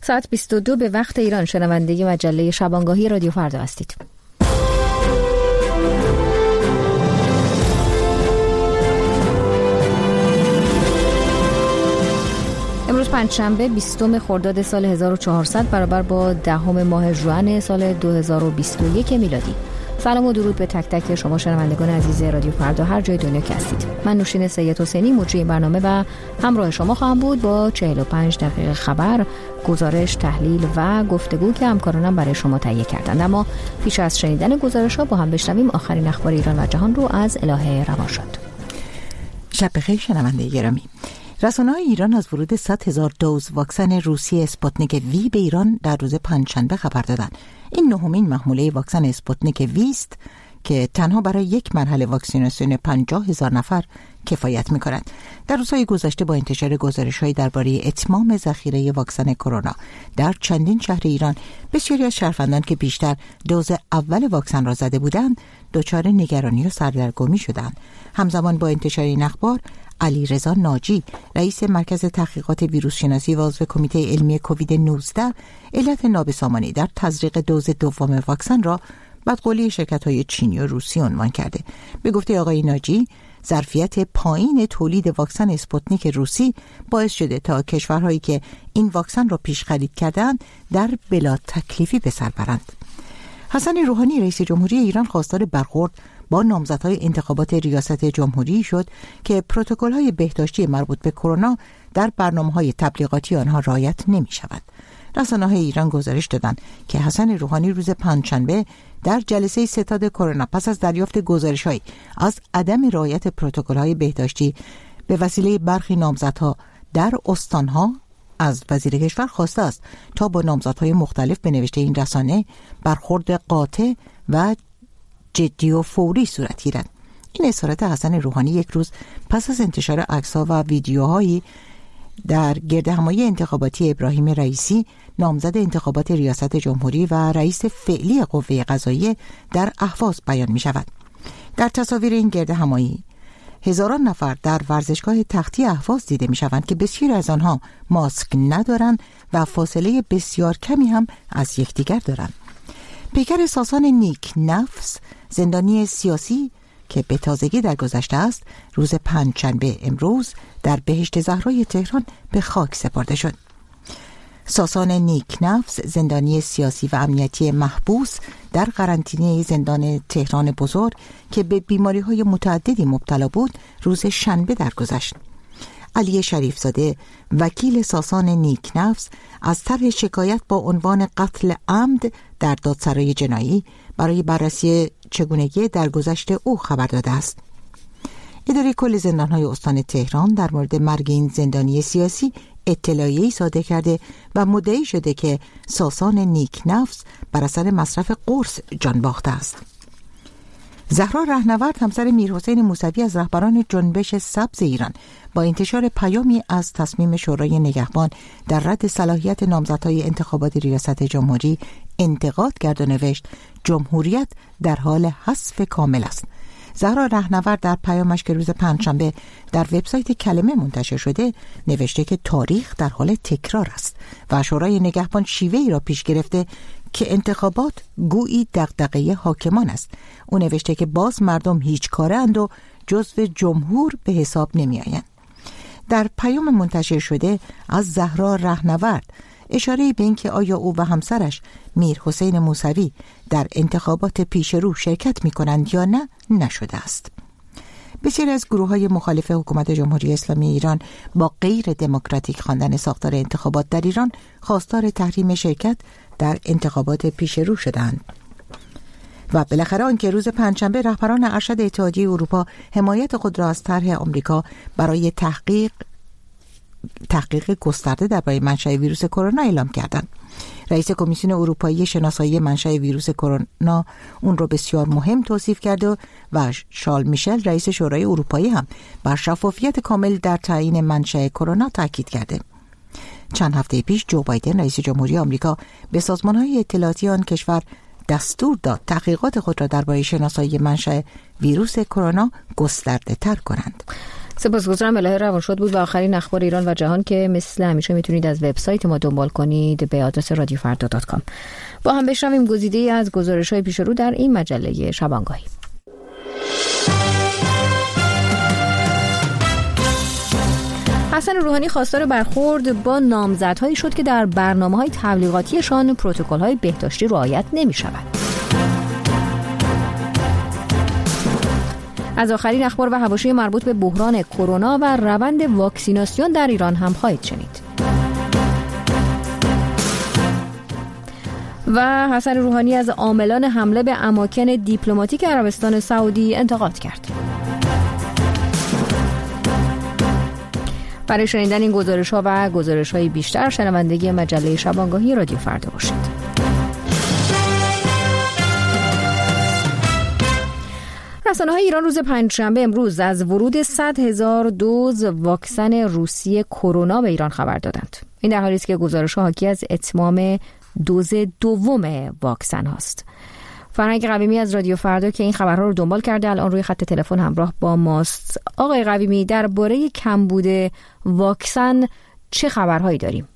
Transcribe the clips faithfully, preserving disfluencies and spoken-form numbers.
ساعت بیست و دو به وقت ایران. شنونده مجله شبانگاهی رادیو فردا هستید. امروز پنجشنبه بیستم خرداد سال هزار و چهارصد برابر با دهم ماه ژوئن سال دو هزار و بیست و یک میلادی. سلام و درود به تک تک شما شنوندگان عزیز رادیو فردا هر جای دنیا که هستید. من نوشین سید حسینی مجری برنامه و همراه شما خواهم بود با چهل و پنج دقیقه خبر، گزارش، تحلیل و گفتگو که همکارانم برای شما تهیه کردند. اما پیش از شنیدن گزارش‌ها با هم بشنویم آخرین اخبار ایران و جهان رو از الهه روانشاد. شب بخیر شنونده گرامی. رسانه‌های ایران از ورود صد هزار دوز واکسن روسی اسپوتنیک وی به ایران در روز پنجشنبه خبر دادند. این نهمین محموله واکسن اسپوتنیک وی است که تنها برای یک مرحله واکسیناسیون پنجاه هزار نفر کفایت می‌کند. در روزهای گذشته با انتشار گزارش‌هایی درباره اتمام ذخیره واکسن کرونا در چندین شهر ایران، بسیاری از شهروندان که بیشتر دوز اول واکسن را زده بودند، دچار نگرانی و سردرگمی شدند. همزمان با انتشار این اخبار، علیرضا ناجی، رئیس مرکز تحقیقات ویروس شناسی و عضو کمیته علمی کووید نوزده، علت نابسامانی در تزریق دوز دوم واکسن را بدقولی شرکت‌های چینی و روسی عنوان کرده. به گفته آقای ناجی، ظرفیت پایین تولید واکسن اسپوتنیک روسی باعث شده تا کشورهایی که این واکسن را پیش خرید کردند در بلا تکلیفی به سر برند. حسن روحانی رئیس جمهوری ایران خواستار برخورد با نامزدهای انتخابات ریاست جمهوری شد که پروتکل‌های بهداشتی مربوط به کرونا در برنامه‌های تبلیغاتی آنها رعایت نمی‌شود. رسانه‌های ایران گزارش دادند که حسن روحانی روز پنجشنبه در جلسه ستاد کرونا پس از دریافت گزارش‌هایی از عدم رعایت پروتکل‌های بهداشتی به وسیله برخی نامزدها در استان‌ها از وزیر کشور خواسته است تا با نامزدهای مختلف به نوشته این رسانه برخورد قاطع و جدی و فوری صورت گیرد. این اظهارات حسن روحانی یک روز پس از انتشار عکس‌ها و ویدیوهایی در گردهمایی انتخاباتی ابراهیم رئیسی، نامزد انتخابات ریاست جمهوری و رئیس فعلی قوه قضاییه در اهواز بیان می شود. در تصاویر این گردهمایی هزاران نفر در ورزشگاه تختی اهواز دیده می شوند که بسیاری از آنها ماسک ندارند و فاصله بسیار کمی هم از یکدیگر دارند. پیکر ساسان نیک نفس، زندانی سیاسی که به تازگی درگذشته است، روز پنجشنبه امروز در بهشت زهرای تهران به خاک سپرده شد. ساسان نیک نفس، زندانی سیاسی و امنیتی محبوس در قرنطینه زندان تهران بزرگ که به بیماری‌های متعددی مبتلا بود، روز شنبه درگذشت. علی شریفزاده، وکیل ساسان نیک نفس، از طرح شکایت با عنوان قتل عمد در دادسرای جنایی برای بررسی چگونگی درگذشت او خبر داده است. اداره کل زندان‌های استان تهران در مورد مرگ این زندانی سیاسی اطلاعیه‌ای صادر کرده و مدعی شده که ساسان نیک نفس بر اثر مصرف قرص جان باخته است. زهرا رهنورد، همسر میرحسین موسوی از رهبران جنبش سبز ایران، با انتشار پیامی از تصمیم شورای نگهبان در رد صلاحیت نامزدهای انتخابات ریاست جمهوری انتقاد کرد و نوشت جمهوریت در حال حذف کامل است. زهرا رهنورد در پیامش که روز پنجشنبه در وبسایت کلمه منتشر شده نوشته که تاریخ در حال تکرار است و شورای نگهبان شیوه‌ای را پیش گرفته که انتخابات گویی دغدغه حاکمان است. او نوشته که باز مردم هیچ کاره اند و جزو جمهور به حساب نمی آیند. در پیام منتشر شده از زهرا رهنورد اشاره به اینکه آیا او و همسرش میرحسین موسوی در انتخابات پیش رو شرکت می کنند یا نه نشده است. بسیاری از گروه‌های مخالف حکومت جمهوری اسلامی ایران با غیر دموکراتیک خواندن ساختار انتخابات در ایران خواستار تحریم شرکت در انتخابات پیش رو شدند. و بالاخره آنکه روز پنجشنبه رهبران ارشد اتحادیه اروپا حمایت خود را از طرح آمریکا برای تحقیق تحقیق گسترده درباره منشأ ویروس کرونا اعلام کردند. رئیس کمیسیون اروپایی شناسایی منشأ ویروس کرونا اون رو بسیار مهم توصیف کرده و شارل میشل رئیس شورای اروپایی هم بر شفافیت کامل در تعیین منشأ کرونا تاکید کرده. چند هفته پیش جو بایدن رئیس جمهوری آمریکا به سازمان‌های اطلاعاتی آن کشور دستور داد تحقیقات خود را درباره شناسایی منشأ ویروس کرونا گسترده‌تر کنند. سپاسگزارم. الهه روانشاد بود و آخرین اخبار ایران و جهان که مثل همیشه میتونید از وبسایت ما دنبال کنید به آدرس رادیو فردا دات کام. با هم بشنویم گزیده‌ای از گزارش‌های پیش رو در این مجله شبانگاهی. حسن روحانی خواستار برخورد با نامزدهایی شد که در برنامه‌های تبلیغاتیشان پروتکل‌های بهداشتی رعایت نمی‌شود. از آخرین اخبار و حواشی مربوط به بحران کرونا و روند واکسیناسیون در ایران هم خواهید شنید. و حسن روحانی از عاملان حمله به اماکن دیپلماتیک عربستان سعودی انتقاد کرد. برای شنیدن این گزارش‌ها و گزارش‌های بیشتر شنوندگی مجله شبانگاهی رادیو فردا باشید. رسانه‌های ایران روز پنجشنبه امروز از ورود صد هزار دوز واکسن روسی کرونا به ایران خبر دادند. این در حالی است که گزارش‌ها حاکی از اتمام دوز دوم واکسن هاست. فرهنگ قویمی از رادیو فردا که این خبرها رو دنبال کرده الان روی خط تلفن همراه با ماست. آقای قویمی، درباره کمبود واکسن چه خبرهایی داریم؟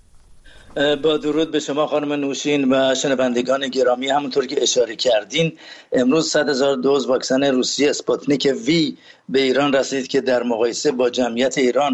با درود به شما خانم نوشین و شنوندگان گرامی، همونطور که اشاره کردین امروز صد هزار دوز واکسن روسی اسپوتنیک وی به ایران رسید که در مقایسه با جمعیت ایران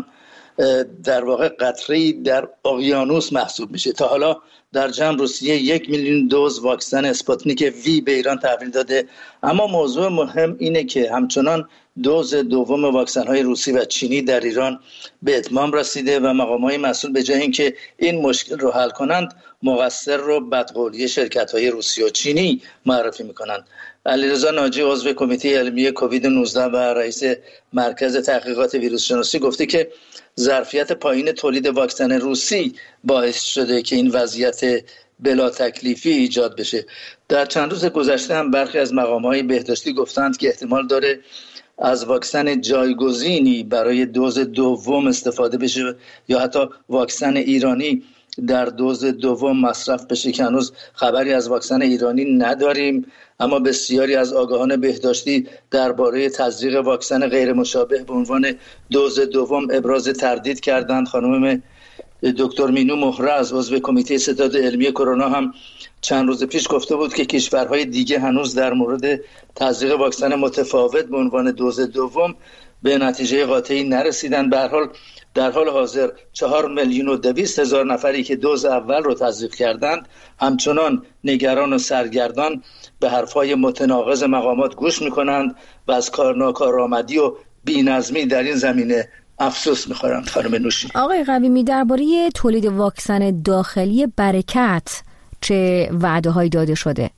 در واقع قطره‌ای در اقیانوس محسوب میشه. تا حالا در جمع روسیه یک میلیون دوز واکسن اسپوتنیک وی به ایران تحویل داده، اما موضوع مهم اینه که همچنان دوز دوم واکسن های روسی و چینی در ایران به اتمام رسیده و مقام‌های مسئول به جای اینکه این مشکل رو حل کنند مقصر رو بدقولی شرکت‌های روسی و چینی معرفی می‌کنند. علیرضا ناجی عضو کمیته علمی کووید نوزده و رئیس مرکز تحقیقات ویروس شناسی گفته که ظرفیت پایین تولید واکسن روسی باعث شده که این وضعیت بلا تکلیفی ایجاد بشه. در چند روز گذشته هم برخی از مقام‌های بهداشتی گفتند که احتمال داره از واکسن جایگزینی برای دوز دوم استفاده بشه یا حتی واکسن ایرانی در دوز دوم مصرف بشه که هنوز خبری از واکسن ایرانی نداریم، اما بسیاری از آگاهان بهداشتی درباره تزریق واکسن غیر مشابه به عنوان دوز دوم ابراز تردید کردند. خانم دکتر مینو مهرز عضو کمیته ستاد علمی کرونا هم چند روز پیش گفته بود که کشورهای دیگه هنوز در مورد تزریق واکسن متفاوت به عنوان دوز دوم به نتیجه قاطعی نرسیدن. به هر حال در حال حاضر چهار میلیون و دویست هزار نفری که دوز اول رو تزریق کردند همچنان نگران و سرگردان به حرفهای متناقض مقامات گوش میکنند و از کارناکارآمدی و بی‌نظمی در این زمینه افسوس میخورند. خانم نوشین. آقای قویمی، درباره تولید واکسن داخلی برکت چه وعده هایی داده شده؟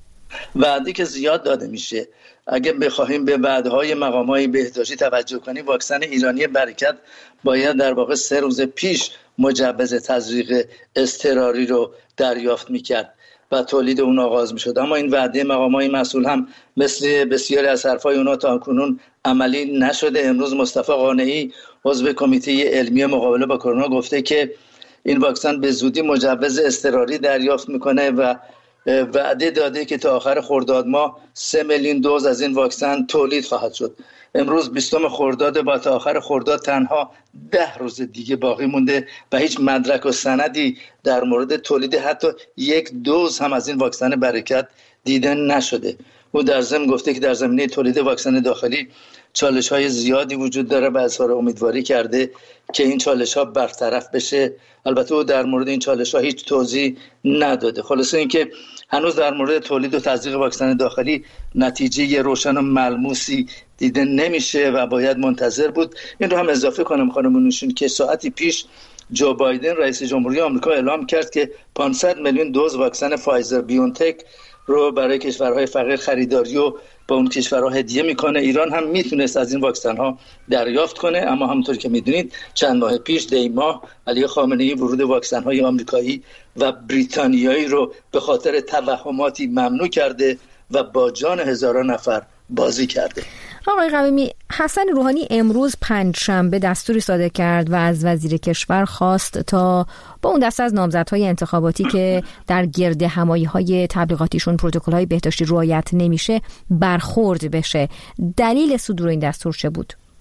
وعده که زیاد داده میشه. اگه بخواهیم به وعده‌های مقام‌های بهداشتی توجه کنیم، واکسن ایرانی برکت باید در واقع سه روز پیش مجوز تزریق اضطراری رو دریافت میکرد و تولید اون آغاز میشد، اما این وعده مقام‌های مسئول هم مثل بسیاری از حرفای اونا تا کنون عملی نشده. امروز مصطفی قانعی عضو کمیته علمی مقابله با کرونا گفته که این واکسن به زودی مجوز اضطراری دریافت میکنه و وعده داده که تا آخر خرداد ماه سه میلیون دوز از این واکسن تولید خواهد شد. امروز بیستم خرداد با تا آخر خرداد تنها ده روز دیگه باقی مونده و هیچ مدرک و سندی در مورد تولید حتی یک دوز هم از این واکسن برکت دیده نشده. او در ضمن گفته که در زمینه تولید واکسن داخلی چالش‌های زیادی وجود داره و اظهار امیدواری کرده که این چالش‌ها برطرف بشه. البته او در مورد این چالش‌ها هیچ توضیح نداده. خلاصه اینکه هنوز در مورد تولید و تزریق واکسن داخلی نتیجه روشن و ملموسی دیده نمیشه و باید منتظر بود. این رو هم اضافه کنم خانم نوشین که ساعتی پیش جو بایدن رئیس جمهوری آمریکا اعلام کرد که پانصد میلیون دوز واکسن فایزر بیونتک رو برای کشورهای فقیر خریداری و با اون کشورها هدیه میکنه. ایران هم میتونست از این واکسن ها دریافت کنه، اما همونطور که میدونید چند ماه پیش دی ماه علی خامنه‌ای ورود واکسن های آمریکایی و بریتانیایی رو به خاطر توهماتی ممنوع کرده و با جان هزاران نفر بازی کرده. آقای قویمی، حسن روحانی امروز پنجشنبه دستوری صادر کرد و از وزیر کشور خواست تا با اون دسته از نامزدهای انتخاباتی که در گرد همایی‌های تبلیغاتیشون پروتکل‌های بهداشتی رعایت نمیشه برخورد بشه. دلیل صدور این دستور چه بود؟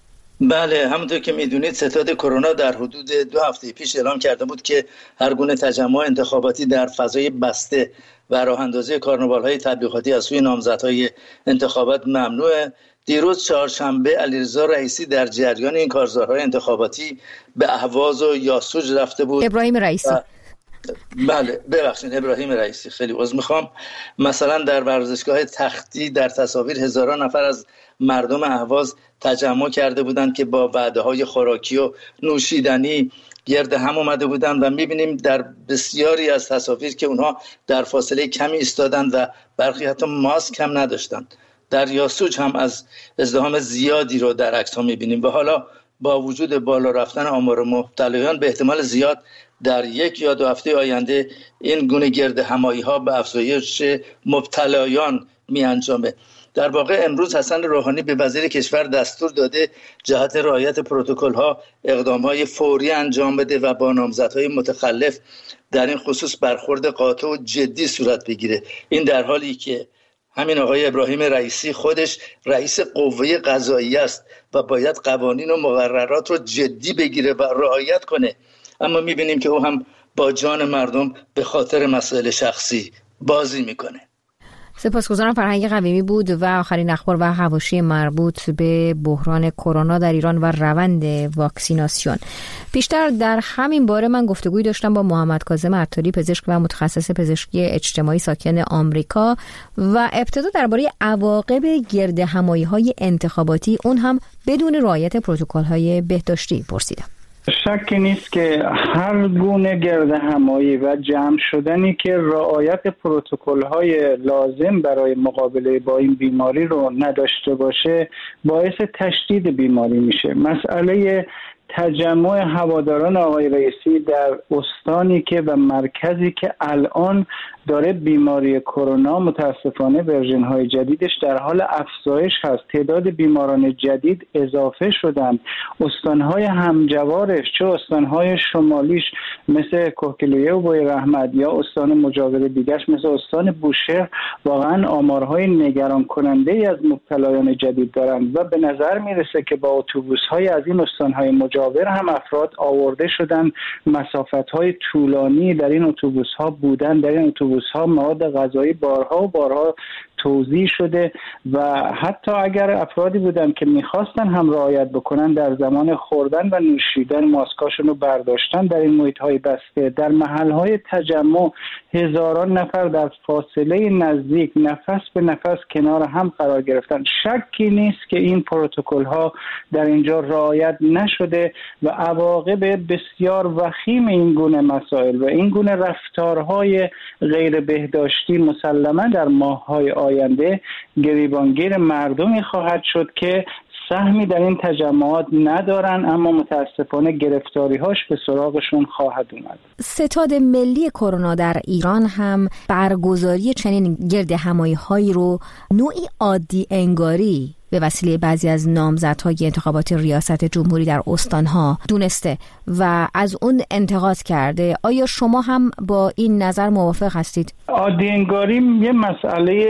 بله، همونطور که میدونید ستاد کرونا در حدود دو هفته پیش اعلام کرده بود که هر گونه تجمع انتخاباتی در فضای بسته و راه اندازی کارناوال‌های تبلیغاتی از سوی نامزدهای انتخابات ممنوعه. دیروز چهارشنبه علیرضا رئیسی در جریان این کارزارهای انتخاباتی به اهواز و یاسوج رفته بود. ابراهیم رئیسی و... بله ببخشید ابراهیم رئیسی خیلی عذر میخوام. مثلا در ورزشگاه تختی در تصاویر هزاران نفر از مردم اهواز تجمع کرده بودند که با وعده‌های خوراکی و نوشیدنی گرد هم اومده بودند و می‌بینیم در بسیاری از تصاویر که اونها در فاصله کمی ایستادند و برخی حتی ماسک هم نداشتند. در یاسوج هم از ازدحام زیادی رو در عکس‌ها می‌بینیم و حالا با وجود بالا رفتن آمار مبتلایان به احتمال زیاد در یک یا دو هفته آینده این گونه گرد همایی‌ها به افزایش مبتلایان می‌انجامه. در واقع امروز حسن روحانی به وزیر کشور دستور داده جهت رعایت پروتکل‌ها اقدام‌های فوری انجام بده و با نامزدهای متخلف در این خصوص برخورد قاطع و جدی صورت بگیره. این در حالی که همین آقای ابراهیم رئیسی خودش رئیس قوه قضاییه است و باید قوانین و مقررات رو جدی بگیره و رعایت کنه، اما می‌بینیم که او هم با جان مردم به خاطر مسائل شخصی بازی میکنه. سپاسگزارم. فرهنگ قویمی بود و آخرین اخبار و حواشی مربوط به بحران کرونا در ایران و روند واکسیناسیون. پیشتر در همین باره من گفتگوی داشتم با محمد کاظم عطاری، پزشک و متخصص پزشکی اجتماعی ساکن آمریکا، و ابتدا درباره عواقب گرد همایی‌های انتخاباتی، اون هم بدون رعایت پروتکل‌های بهداشتی، پرسیدم. شکی نیست که هر گونه گرد همایی و جمع شدنی که رعایت پروتکل‌های لازم برای مقابله با این بیماری رو نداشته باشه باعث تشدید بیماری میشه. مسئله تجمع هواداران آقای رئیسی در استانی که و مرکزی که الان داره بیماری کرونا متاسفانه ورژن‌های جدیدش در حال افزایش هست، تعداد بیماران جدید اضافه شدن، استان‌های همجوارش چه استان‌های شمالیش مثل کوهگیلویه و بوی رحمت یا استان مجاور دیگرش مثل استان بوشهر واقعا آمارهای نگران کننده از مبتلایان جدید دارند و به نظر میرسه که با اتوبوس‌های از این استان‌های مجاور هم افراد آورده شدن، مسافت‌های طولانی در این اتوبوس‌ها بودن، در این اتوبوس ها مواد غذایی بارها و بارها توزیع شده و حتی اگر افرادی بودن که میخواستن هم رعایت بکنن در زمان خوردن و نوشیدن ماسکاشون رو برداشتن در این محیط های بسته. در محل های تجمع هزاران نفر در فاصله نزدیک نفس به نفس کنار هم قرار گرفتن. شکی نیست که این پروتکل ها در اینجا رعایت نشده و عواقب بسیار وخیم این گونه مسائل و این گونه رفتارهای غیر بهداشتی مسلما در ماه‌های آینده گریبانگیر مردمی خواهد شد که سهمی در این تجمعات ندارن، اما متاسفانه گرفتاری‌هاش به سراغشون خواهد اومد. ستاد ملی کرونا در ایران هم برگزاری چنین گرد همایی‌هایی رو نوعی عادی انگاری به وسیله بعضی از نامزدهای انتخابات ریاست جمهوری در استانها دونسته و از اون انتقاد کرده. آیا شما هم با این نظر موافق هستید؟ عادی انگاری یه مسئله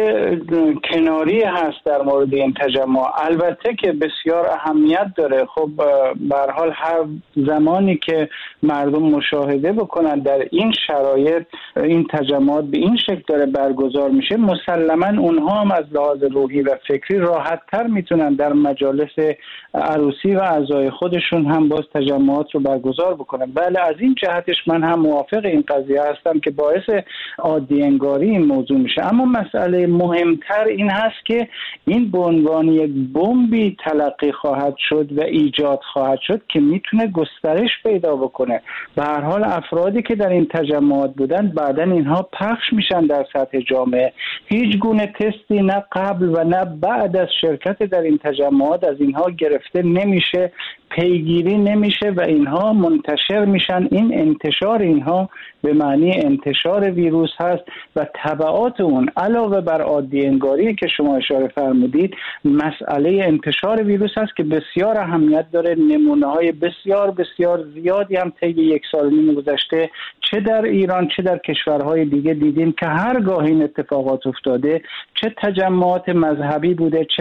کناری هست در مورد این تجمع، البته که بسیار اهمیت داره. خب به هر حال هر زمانی که مردم مشاهده بکنن در این شرایط این تجمعات به این شکل داره برگزار میشه، مسلما اونها هم از لحاظ روحی و فکری راحت‌تر میتونن در مجالس عروسی و اعضای خودشون هم باز تجمعات رو برگزار بکنن. بله، از این جهتش من هم موافق این قضیه هستم که باعث عادی انگاری این موضوع میشه، اما مسئله مهمتر این هست که این به عنوان یک بمبی تلقی خواهد شد و ایجاد خواهد شد که میتونه گسترش پیدا بکنه. به هر حال افرادی که در این تجمعات بودن بعداً اینها پخش میشن در سطح جامعه. هیچ گونه تستی نه قبل و نه بعد از شرکت در این تجمعات از اینها گرفته نمیشه، پیگیری نمیشه و اینها منتشر میشن. این انتشار اینها به معنی انتشار ویروس هست و تبعات اون علاوه بر عادی انگاری که شما اشاره فرمودید مسئله انتشار ویروس هست که بسیار اهمیت داره. نمونه های بسیار بسیار زیادی هم طی یک سال نیم گذشته چه در ایران چه در کشورهای دیگه دیدیم که هرگاه این اتفاقات افتاده، چه تجمعات مذهبی بوده چه ورزش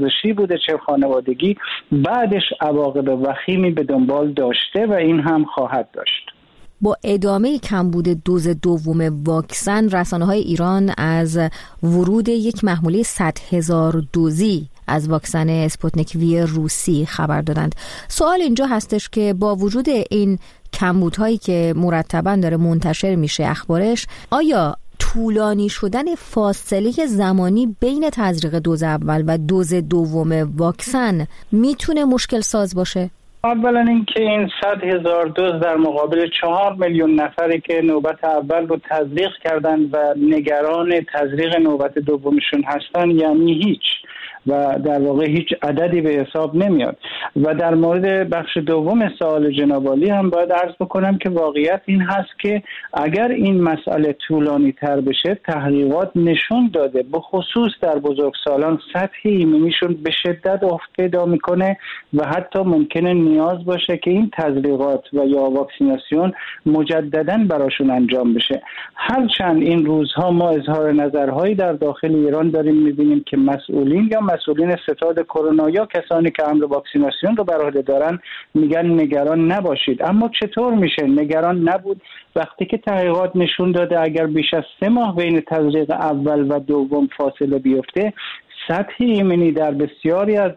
ورزشی بوده چه خانوادگی، بعدش عواقب وخیمی به دنبال داشته و این هم خواهد داشت. با ادامه کمبود دوز دوم واکسن، رسانه‌های ایران از ورود یک محموله صد هزار دوزی از واکسن اسپوتنیک وی روسی خبر دادند. سوال اینجا هستش که با وجود این کمبودهایی که مرتباً داره منتشر میشه اخبارش، آیا طولانی شدن فاصله زمانی بین تزریق دوز اول و دوز دوم واکسن میتونه مشکل ساز باشه؟ اولا اینکه این صد هزار دوز در مقابل چهار میلیون نفری که نوبت اول رو تزریق کردن و نگران تزریق نوبت دومشون هستن یعنی هیچ، و در واقع هیچ عددی به حساب نمیاد. و در مورد بخش دوم سوال جناب عالی هم باید عرض بکنم که واقعیت این هست که اگر این مسئله طولانی تر بشه، تحقیقات نشون داده به خصوص در بزرگسالان سطح ایمنیشون به شدت افت پیدا میکنه و حتی ممکنه نیاز باشه که این تزریقات و یا واکسیناسیون مجددا براشون انجام بشه. هرچند این روزها ما اظهار نظرهایی در داخل ایران داریم میبینیم که مسئولین یا مسئولین ستاد کرونا یا کسانی که امر واکسیناسیون رو بر عهده دارن میگن نگران نباشید، اما چطور میشه نگران نبود وقتی که تحقیقات نشون داده اگر بیش از سه ماه بین تزریق اول و دوم فاصله بیفته، سطح ایمنی در بسیاری از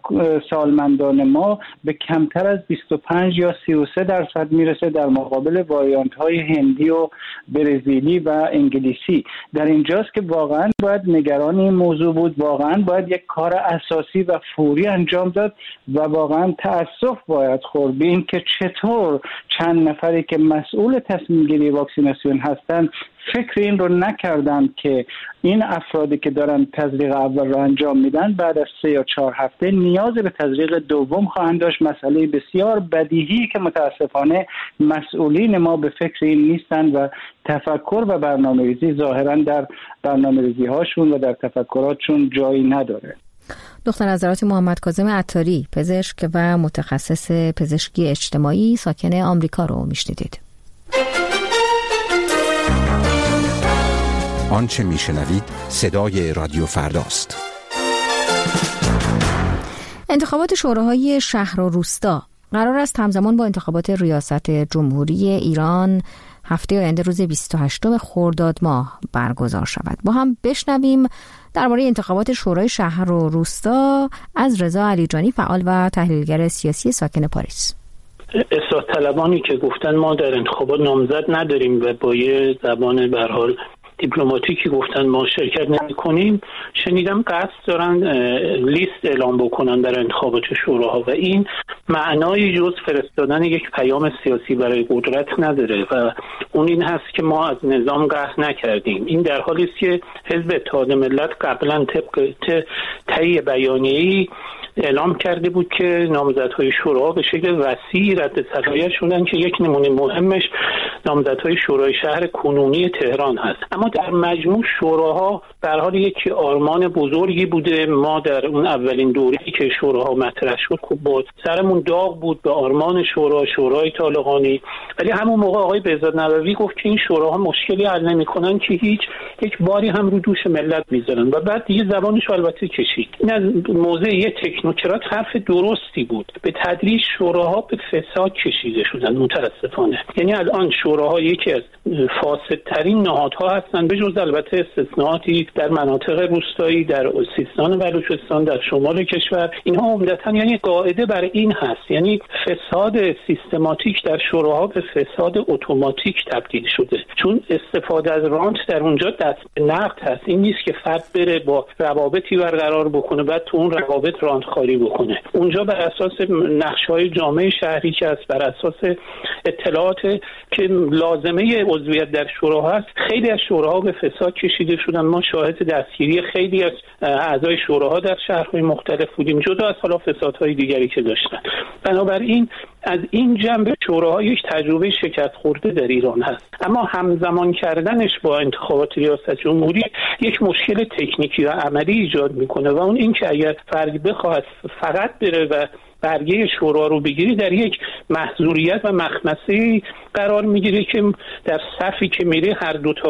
سالمندان ما به کمتر از بیست و پنج یا سی و سه درصد میرسه در مقابل واریانت های هندی و برزیلی و انگلیسی. در اینجاست که واقعا باید نگران این موضوع بود، واقعا باید یک کار اساسی و فوری انجام داد و واقعا تأسف باید خورد به این که چطور چند نفری که مسئول تصمیم گیری واکسیناسیون هستن فکر این رو نکردن که این افرادی که دارن تزریق اول رو انجام میدن بعد از سه یا چهار هفته نیاز به تزریق دوم خواهند داشت. مسئله بسیار بدیهی که متاسفانه مسئولین ما به فکر این نیستن و تفکر و برنامه‌ریزی ظاهراً در برنامه‌ریزی هاشون و در تفکراتشون جایی نداره. دکتر نظرات محمد کاظم عطاری، پزشک و متخصص پزشکی اجتماعی ساکن آمریکا رو میشنیدید. آنچه میشنوید صدای رادیو فرداست. انتخابات شوراهای شهر و روستا قرار است همزمان با انتخابات ریاست جمهوری ایران هفته آینده روز بیست و هشتم خرداد ماه برگزار شود. با هم بشنویم درباره انتخابات شورای شهر و روستا از رضا علیجانی، فعال و تحلیلگر سیاسی ساکن پاریس. اصلاح طلبانی که گفتن ما در انتخابات نامزد نداریم و با یه زبان به هر حال دیپلماتیکی گفتن ما شرکت نمی کنیم، شنیدم قصد دارن لیست اعلام بکنن در انتخابات شوراها و این معنای جز فرستادن یک پیام سیاسی برای قدرت نداره و اون این هست که ما از نظام قهر نکردیم. این در حالی است که حزب اتحاد ملت قبلا طبق طی بیانیه‌ای اعلام کرده بود که نامزدهای شورا به شکل وسیعی رد صلاحیت شدن که یک نمونه مهمش نامزدهای شورای شهر کنونی تهران هست. اما در مجموع شوراها در حال یک آرمان بزرگی بوده. ما در اون اولین دوره‌ای که شوراها مطرح شد خب با سرمون داغ بود به آرمان شورا شورای طالقانی، ولی همون موقع آقای بهزاد نبوی گفت که این شوراها مشکلی حل نمی‌کنن که هیچ یک باری هم رو دوش ملت می‌ذارن و بعد دیگه زبانش البته کشید. این از موضع یک تکنوکرات حرف درستی بود. به تدریج شوراها به فساد کشیده شدن متأسفانه. یعنی الان شوراها یکی از فاسدترین نهادها هستند، به جز البته استثناءاتی در مناطق روستایی، در سیستان و بلوچستان، در شمال کشور. اینها عمدتاً یعنی قاعده بر این هست، یعنی فساد سیستماتیک در شوراها به فساد اتوماتیک تبدیل شده، چون استفاده از رانت در اونجا دست به نقد هست. این نیست که فرد بره با روابطی برقرار بکنه بعد تو اون روابط رانت خاری بکنه. اونجا بر اساس نقشه‌های جامعه شهری که است، بر اساس اطلاعات که لازمه عضویت در شورا هست، خیلی از شوراها به فساد کشیده شدن. ما شاهد دستگیری خیلی از اعضای شوراها در شهرهای مختلف بودیم، جدا از حالا فسادهای دیگری که داشتن. بنابراین از این جنبه شوراها یک تجربه شکست خورده در ایران هست. اما همزمان کردنش با انتخابات ریاست جمهوری یک مشکل تکنیکی و عملی ایجاد میکنه و اون این که اگر فردی بخواد فقط بره و برگه شورا رو بگیری در یک محظوریت و مخمسه قرار میگیره که در صفی که میره هر دوتا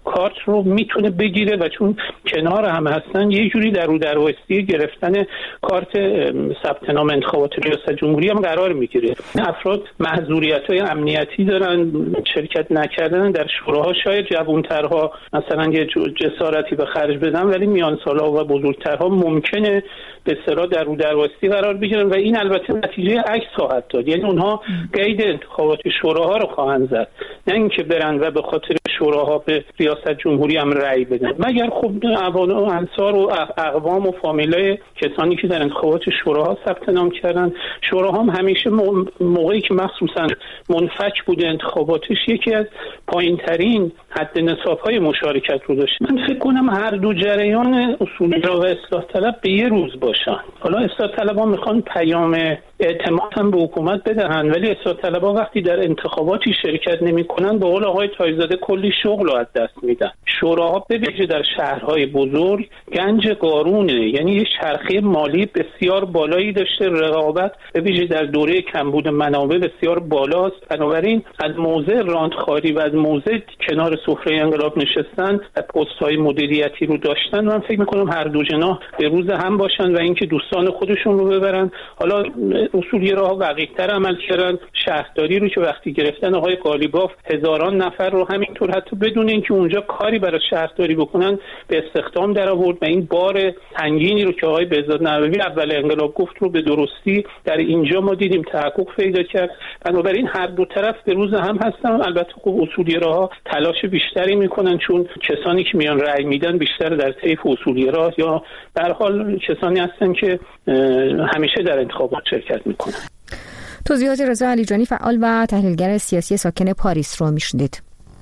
کارت رو میتونه بگیره و چون کنار هم هستن یه جوری در رو در واسطی گرفتن کارت ثبت نام انتخابات ریاست جمهوری هم قرار میگیره. افراد محظوریت‌های امنیتی دارن، شرکت نکردن در شوراها. شاید جوان‌ترها مثلا یه جسارتی به خرج بدن، ولی میان سال‌ها و بزرگترها ممکنه به اصطلاح در رو در واسطی قرار بگیرن و این البته نتیجه عکس خواهد داد. یعنی اونها قید انتخابات شوراها رو خواهند زد، نه اینکه برن و به خاطر شوراها به ریاست جمهوری هم رأی بدن، مگر خب عوام و انصار و اقوام و فامیلای کسانی که در انتخابات شوراها ثبت نام کردن. شوراها هم همیشه موقعی که مخصوصا منفک بوده انتخاباتش یکی از پایین‌ترین حد نصاب‌های مشارکت رو داشت. من فکر کنم هر دو جریان اصولگرا و اصلاح طلب به یه روز باشن. حالا اصلاح طلب‌ها میخوان پیام اعتماد هم به حکومت بدهن، ولی اصلاح طلب‌ها وقتی در انتخاباتی شرکت نمی‌کنن به قول آقای تایزاده کلی شغل رو از دست میدن. شوراها به ویژه در شهرهای بزرگ گنج قارونه، یعنی یه چرخه مالی بسیار بالایی داشته، رقابت به ویژه در دوره کمبود منابع بسیار بالاست. بنابراین از موضع راندخواری و از موضع کنار سفره انقلاب نشستن و پست‌های مدیریتی رو داشتن، من فکر می‌کنم هر دو جناح به روز هم باشن و اینکه دوستان خودشون رو ببرن. حالا اصولگراها وقیح‌تر عمل کردن. شهرداری رو که وقتی گرفتن آقای قالیباف هزاران نفر رو همینطور حتی بدون اینکه اونجا کاری برای شهرداری بکنن به استخدام در آورد و این بار سنگینی رو که آقای بهزاد نووی اول انقلاب گفت رو به درستی در اینجا ما دیدیم تحقق پیدا کرد. بنابراین هر دو طرف به روز هم هستن. البته خب اصولگراها تلاش بیشتری میکنن چون کسانی که میان رأی میدن بیشتر در طیف اصولگرا یا به هر حال کسانی هستن که همیشه در انتخابات شرکت میکنن. توضیحات رضا علیجانی فعال و تحلیلگر سیاسی ساکن پاریس رو میشنید.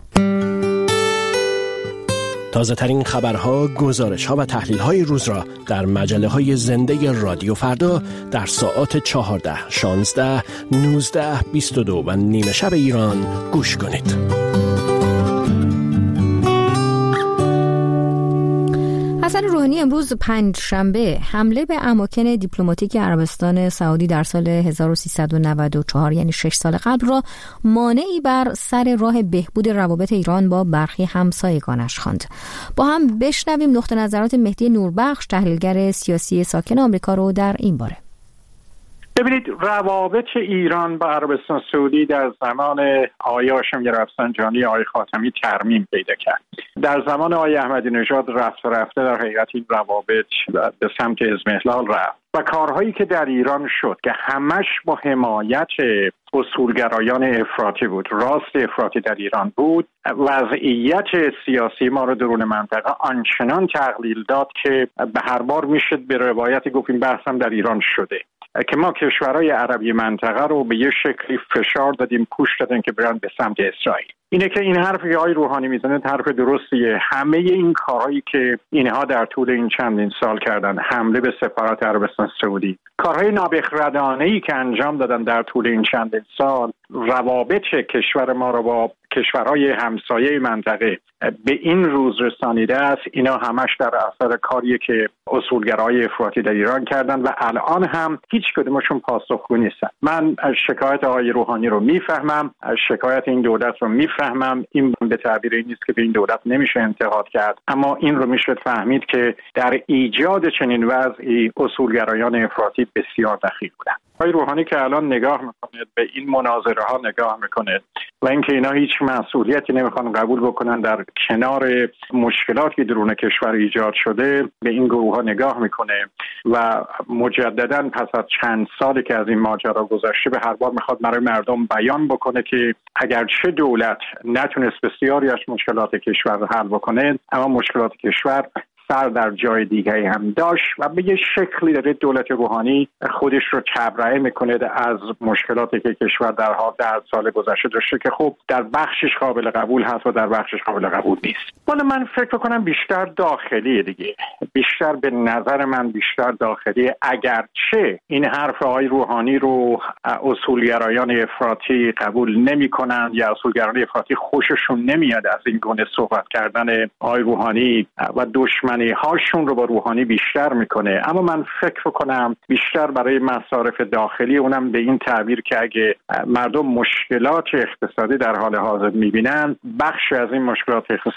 تازه ترین خبرها، گزارش‌ها و تحلیل‌های روز را در مجله‌های زنده رادیو فردا در ساعات چهارده، شانزده، نوزده، بیست و دو و نیمه شب ایران گوش کنید. حسن روحانی امروز پنج شنبه حمله به اماکن دیپلماتیک عربستان سعودی در سال هزار و سیصد و نود و چهار یعنی شش سال قبل را مانعی بر سر راه بهبود روابط ایران با برخی همسایگانش خواند. با هم بشنویم نقطه نظرات مهدی نوربخش تحلیلگر سیاسی ساکن آمریکا رو در این باره. ببینید، روابط ایران با عربستان سعودی در زمان آقای هاشمی رفسنجانی آقای خاتمی ترمیم پیدا کرد. در زمان آقای احمدی نژاد رفته رفته در حقیقت این روابط به سمت اضمحلال رفت و کارهایی که در ایران شد که همش با حمایت اصولگرایان افراطی بود، راست افراطی در ایران بود، وضعیت سیاسی ما رو درون منطقه آنچنان تقلیل داد که به هر بار میشد به روایتی گفتیم بحثم در ایران شده که ما کشورهای عربی منطقه رو به یه شکلی فشار دادیم، پوش دادیم که برن به سمت اسرائیل. اینه که این حرفی که آقای روحانی میزنه حرف درستیه. همه این کارهایی که اینها در طول این چندین سال کردن، حمله به سفارت عربستان سعودی، کارهای نابخردانه‌ای که انجام دادن در طول این چندین سال، روابط کشور ما رو با کشورهای همسایه منطقه به این روز رسانیده است. اینا همش در اثر کاریه که اصولگرای افراطی در ایران کردن و الان هم هیچ کدومشون پاسخگو نیستن. من از شکایت آقای روحانی رو میفهمم، از شکایت این دولت رو میفهمم. این به تعبیر این نیست که به این دولت نمیشه انتقاد کرد، اما این رو میشه فهمید که در ایجاد چنین وضعی اصولگرایان افراطی بسیار دخیل بودن. آقای روحانی که الان نگاه میکنه به این مناظره ها نگاه میکنه و اینکه اینا هیچ مسئولیتی نمیخوان قبول بکنن در کنار مشکلاتی که درون کشور ایجاد شده، به این گروه ها نگاه میکنه و مجددا پس از چند سالی که از این ماجرا گذشته به هر بار میخواد برای مردم بیان بکنه که اگرچه دولت نتونست بسیاری از مشکلات کشور رو حل بکنه، اما مشکلات کشور سر در جای دیگه هم داشت و به یه شکلی داره دولت روحانی خودش رو تبرئه میکنه از مشکلاتی که کشور در حال در سال گذشته داشته که خب در بخشش قابل قبول هست و در بخشش قابل قبول نیست. حالا من فکر کنم بیشتر داخلی دیگه، بیشتر به نظر من بیشتر داخلی. اگرچه این حرف آقای روحانی رو اصولگرایان افراطی قبول نمیکنن یا اصولگرایان افراطی خوششون نمیاد از این گونه صحبت کردن آقای روحانی و دشمن هاشون رو با روحانی بیشتر میکنه، اما من فکر کنم بیشتر برای مصارف داخلی، اونم به این تعبیر که اگه مردم مشکلات اقتصادی در حال حاضر میبینن، بخشی از این مشکلات اقتصادی برمیگرده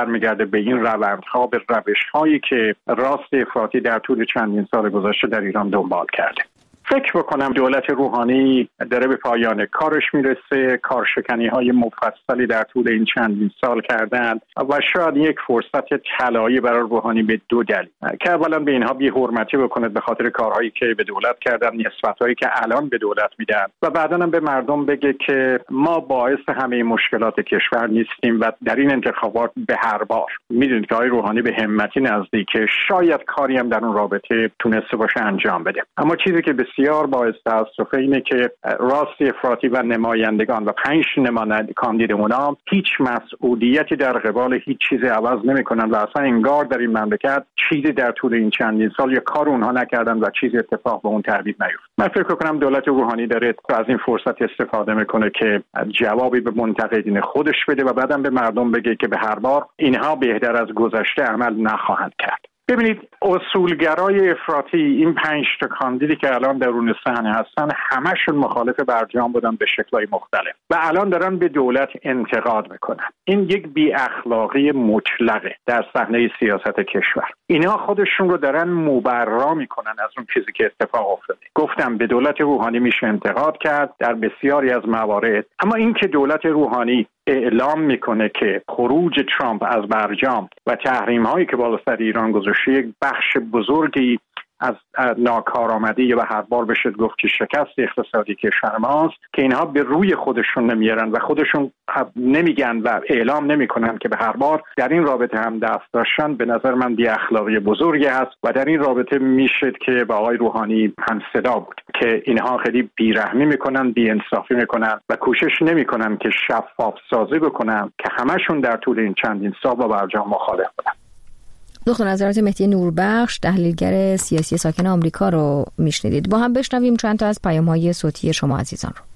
برمیگرده به این روندها، به روش‌هایی که راست افراطی در طول چندین سال گذشته در ایران دنبال کرده. فکر بکنم دولت روحانی داره به پایان کارش میرسه، کارشکنی‌های مفصلی در طول این چندین سال کردن و شاید یک فرصت طلایی برای روحانی به دو دلیل که اولا به اینها بی‌حرمتی بکنه به خاطر کارهایی که به دولت کردن، نسبت‌هایی که الان به دولت میدن و بعداً هم به مردم بگه که ما باعث همه مشکلات کشور نیستیم و در این انتخابات به هر بار میدونید که آقای روحانی به همتی نزدیکه، شاید کاری هم در اون رابطه تونسته باشه انجام بده. اما چیزی که بسیار باعث تأسفه اینه که راستی افراطی و نمایندگان و پنج نماینده کاندیدمونا هیچ مسئولیتی در قبال هیچ چیزی عوض نمی‌کنن و اصلا انگار در این مملکت چیزی در طول این چندین سال یا کار اونها نکردن و چیزی اتفاق به اون ترتیب نیفتاد. من فکر کنم دولت روحانی داره از این فرصت استفاده میکنه که جوابی به منتقدین خودش بده و بعدم به مردم بگه که به هر بار اینها بهتر از گذشته عمل نخواهند کرد. ببینید اصولگرای افراطی این پنج تا کاندیدی که الان درون صحنه هستن همشون مخالف برجام بودن به شکل‌های مختلف و الان دارن به دولت انتقاد میکنن. این یک بی اخلاقی مطلقه در صحنه سیاست کشور. اینها خودشون رو دارن مبرا میکنن از اون چیزی که اتفاق افتاده. گفتم به دولت روحانی میشه انتقاد کرد در بسیاری از موارد، اما این که دولت روحانی اعلام میکنه که خروج ترامپ از برجام و تحریم هایی که بالا سر ایران گذاشته یک بخش بزرگی از ناکارآمدی و هر بار بشه گفت که شکست اقتصادی کشور ماست که اینها به روی خودشون نمیارن و خودشون نمیگن و اعلام نمیکنن که به هر بار در این رابطه هم دست داشتن، به نظر من بی اخلاقی بزرگی هست و در این رابطه میشه که با آقای روحانی هم صدا بود که اینها خیلی بیرحمی میکنن، بی انصافی میکنن و کوشش نمیکنن که شفاف سازی بکنن که همشون در طول این چندین سال با برجام مخالف بودن. دکتر نظرات مهدی نوربخش، تحلیلگر سیاسی ساکن آمریکا رو میشنیدید. با هم بشنویم چند تا از پیام‌های صوتی شما عزیزان رو.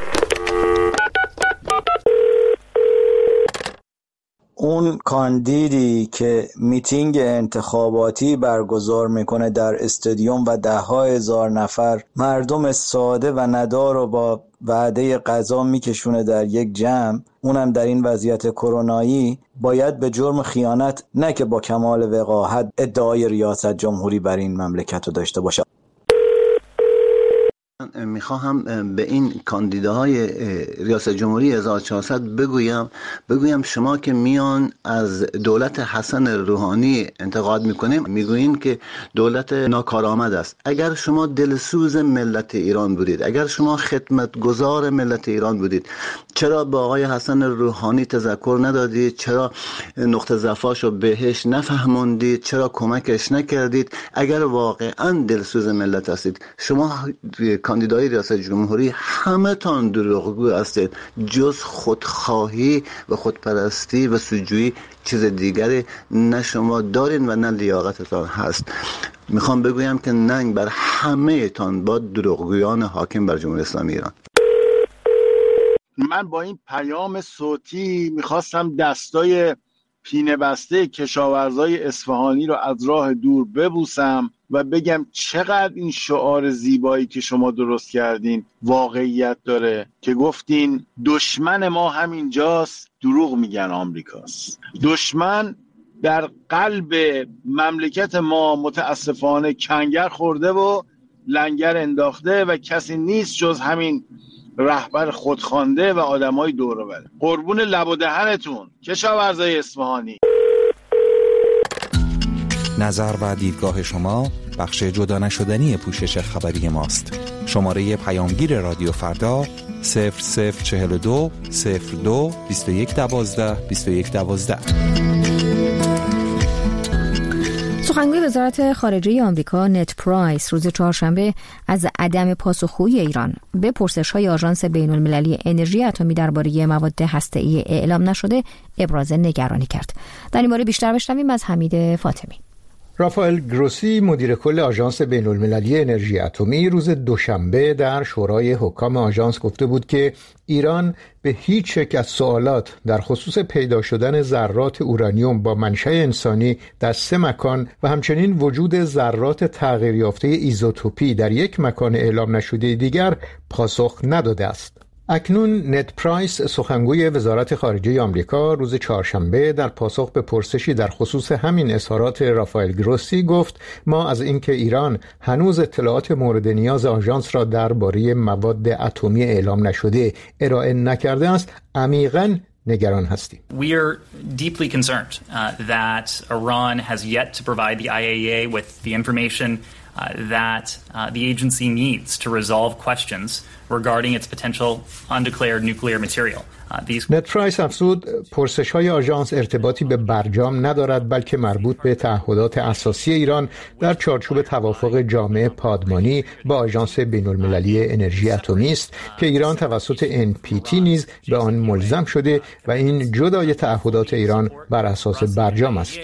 اون کاندیدی که میتینگ انتخاباتی برگزار میکنه در استادیوم و ده ها هزار نفر مردم ساده و ندار رو با وعده غذا میکشونه در یک جمع، اونم در این وضعیت کرونایی، باید به جرم خیانت نه که با کمال وقاحت ادعای ریاست جمهوری بر این مملکت رو داشته باشه. میخواهم به این کاندیداهای ریاست جمهوری هزار و چهارصد بگویم بگویم شما که میان از دولت حسن روحانی انتقاد میکنیم، میگویین که دولت ناکارآمد است. اگر شما دلسوز ملت ایران بودید، اگر شما خدمتگزار ملت ایران بودید، چرا با آقای حسن روحانی تذکر ندادید؟ چرا نقطه ضعفاشو بهش نفهموندید؟ چرا کمکش نکردید؟ اگر واقعا دلسوز ملت هستید، شما کاندیدای ریاست جمهوری همه تان دروغگو هستید، جز خودخواهی و خودپرستی و سوجویی چیز دیگری نه شما دارین و نه لیاقتتان هست. میخوام بگویم که ننگ بر همه تان با دروغگویان حاکم بر جمهوری اسلامی ایران. من با این پیام صوتی میخواستم دستای پینه بسته کشاورزای اصفهانی رو از راه دور ببوسم و بگم چقدر این شعار زیبایی که شما درست کردین واقعیت داره که گفتین دشمن ما همینجاست، دروغ میگن آمریکاست. دشمن در قلب مملکت ما متاسفانه کنگر خورده و لنگر انداخته و کسی نیست جز همین رهبر خودخوانده و آدمای دور و بر. قربون لب و دهنتون کشاورزای اصفهانی. نظر و دیدگاه شما بخش جدا نشدنی پوشش خبری ماست. شماره پیامگیر رادیو فردا صفر صفر چهل و دو صفر دو بیست و یک دوازده بیست و یک دوازده. سخنگوی وزارت خارجه آمریکا نت پرایس روز چهارشنبه از عدم پاسخگویی ایران به پرسش‌های آژانس بین‌المللی انرژی اتمی درباره مواد هسته‌ای اعلام نشده ابراز نگرانی کرد. در این باره بیشتر بشنویم از حمید فاطمی. رافائل گروسی مدیر کل آژانس بین‌المللی انرژی اتمی روز دوشنبه در شورای حکام آژانس گفته بود که ایران به هیچ یک از سوالات در خصوص پیدا شدن ذرات اورانیوم با منشأ انسانی در سه مکان و همچنین وجود ذرات تغییر یافته ایزوتوپی در یک مکان اعلام نشده دیگر پاسخ نداده است. اکنون نت پرایس سخنگوی وزارت خارجه آمریکا روز چهارشنبه در پاسخ به پرسشی در خصوص همین اظهارات رافائل گروسی گفت ما از اینکه ایران هنوز اطلاعات مورد نیاز آژانس را درباره مواد اتمی اعلام نشده ارائه نکرده است عمیقاً نگران هستیم. We are deeply concerned uh, that Iran has yet to provide the I A E A with the information uh, that uh, the agency needs to resolve questions regarding its potential undeclared nuclear material. نت پرایس افزود پرسش‌های آژانس ارتباطی به برجام ندارد بلکه مربوط به تعهدات اساسی ایران در چارچوب توافق جامع پادمانی با آژانس بین‌المللی انرژی اتمی است که ایران توسط ان پی تی نیز به آن ملزم شده و این جدای تعهدات ایران بر اساس برجام است.